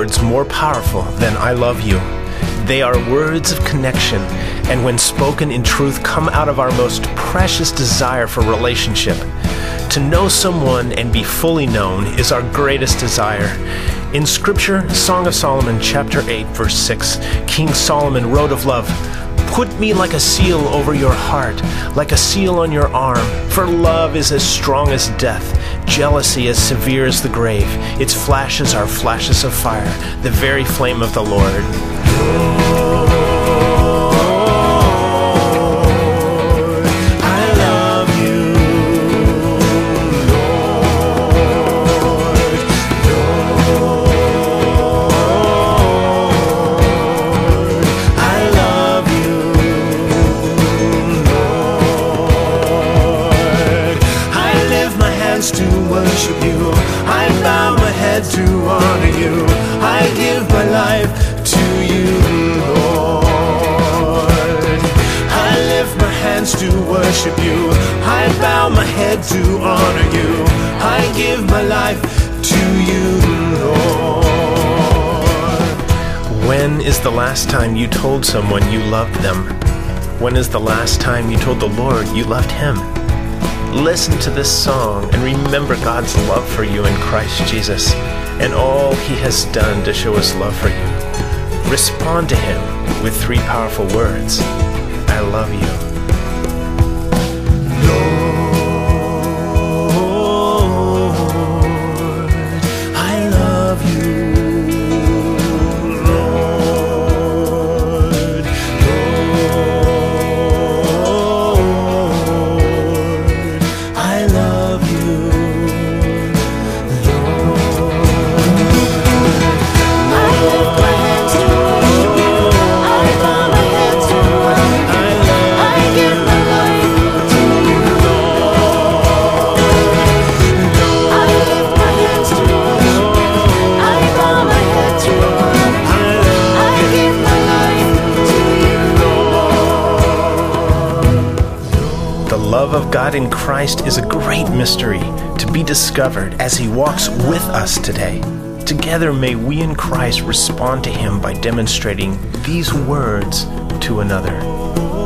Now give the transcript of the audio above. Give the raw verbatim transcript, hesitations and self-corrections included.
words more powerful than I love you. They are words of connection, and when spoken in truth, come out of our most precious desire for relationship. To know someone and be fully known is our greatest desire. In Scripture, Song of Solomon, chapter eight, verse six, King Solomon wrote of love, "Put me like a seal over your heart, like a seal on your arm, for love is as strong as death, jealousy as severe as the grave. Its flashes are flashes of fire, the very flame of the Lord." To worship you, I bow my head to honor you. I give my life to you, Lord. I lift my hands to worship you. I bow my head to honor you. I give my life to you, Lord. When is the last time you told someone you loved them? When is the last time you told the Lord you loved Him? Listen to this song and remember God's love for you in Christ Jesus and all He has done to show His love for you. Respond to Him with three powerful words. I love you. Lord, I love you. The love of God in Christ is a great mystery to be discovered as He walks with us today. Together may we in Christ respond to Him by demonstrating these words to another.